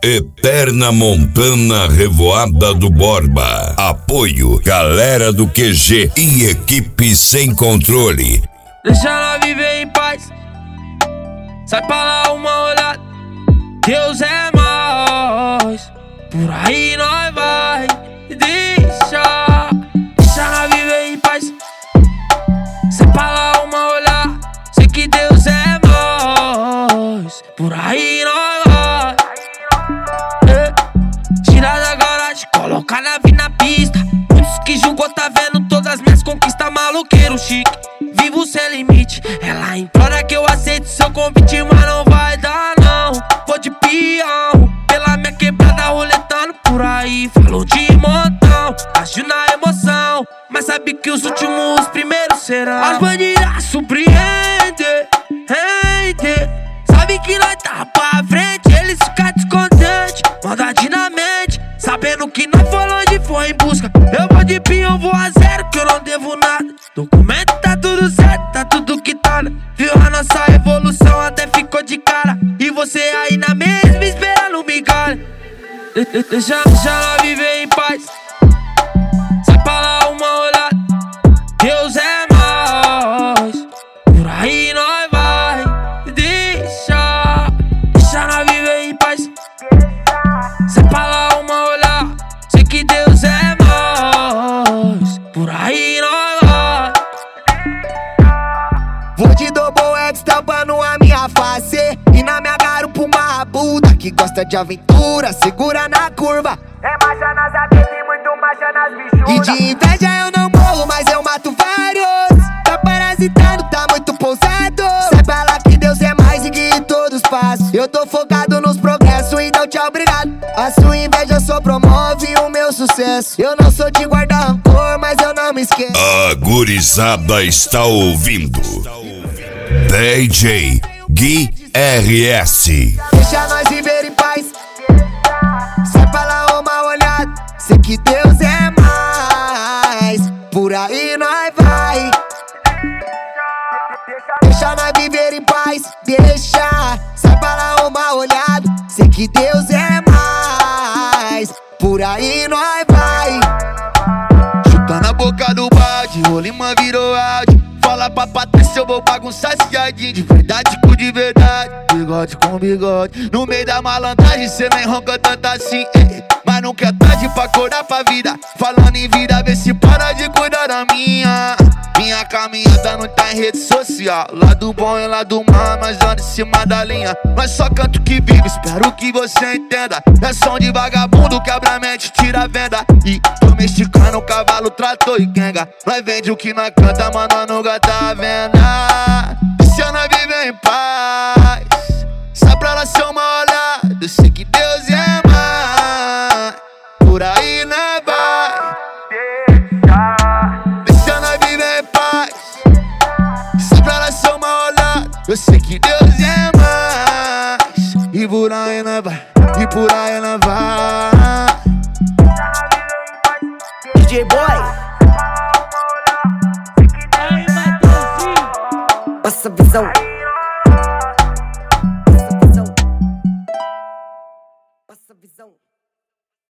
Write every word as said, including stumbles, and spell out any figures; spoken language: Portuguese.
Eterna Montana Revoada do Borba. Apoio, galera do Q G e equipe sem controle. Deixa ela viver em paz. Sai pra lá uma olhada. Deus é mais. Por aí nós vai. Deixa, deixa ela viver em paz. Sai pra lá uma olhada. Sei que Deus é mais. Por aí nós vai. É. Tira da garagem, coloca a nave na pista. Muitos que julgou tá vendo todas as minhas conquistas. Maloqueiro chique, vivo sem limite. Ela implora que eu aceite seu convite, mas não vai dar não. Vou de peão, pela minha quebrada roletando por aí. Falou de montão, agiu na emoção, mas sabe que os últimos primeiros serão. As bandidas surpreendem, rende. Sabe que nós tá pra frente, eles ficam descontentes. Maldade na mente, sabendo que nós foi longe, foi em busca. Eu vou de peão, vou a zero, que eu não devo nada. Documento tá tudo certo, tá tudo quitado. Viu a nossa evolução, até ficou de cara. E você aí na mesma esperando migalha. de de Deixa, deixa ela viver em paz. Sai pra lá uma olhada. Deus é mais. Por aí nós vai. Deixa, deixa ela viver em paz. Sai pra lá uma olhada. Sei que Deus é mais. Por aí nós vai. Vou de double X tampando a minha face. E na minha garupa uma rabuda que gosta de aventura, segura na curva. É marcha nas amigas e muito marcha nas bichudas. E de inveja eu não morro, mas eu mato vários. Tá parasitando, tá muito pousado. Saiba lá que Deus é mais e que todos passam. Eu tô focado nos progressos, então tchau, obrigado. A sua inveja só promove o meu sucesso. Eu não sou de guardar rancor, mas eu não me esqueço. A gurizada está ouvindo D J Gui R S. Deixa nós viver em paz. Sai pra lá uma olhada. Sei que Deus é mais. Por aí nós vai. Deixa nós viver em paz. Deixa. Sai pra lá uma olhada. Sei que Deus é mais. Por aí nós vai. Chuta na boca do balde, Rolimã virou áudio. Fala pra Patrícia, eu vou bagunçar esse jardim. De verdade com de verdade, bigode com bigode. No meio da malandragem, cê nem ronca tanto assim, eh. Mas nunca é tarde pra acordar pra vida. Falando em vida, vê se para de cuidar da minha. Minha caminhada não tá em rede social. Lado bom e lado mal, nós anda em cima da linha. Nós só canto que vive, espero que você entenda. É som de vagabundo, quebra a mente, tira a venda. E domesticando, cavalo, trator e quenga. Nós vende o que nós canta, mas nós nunca tá à venda. Se eu não viver em paz, só pra ela ser uma olhada. Eu sei que Deus é mais. Por aí nós vai. Deixa nós viver em paz. Só pra ela ser uma olhada. Eu sei que Deus é mais. E por aí nós vai. E por aí nós vai. D J Boy, passa a visão.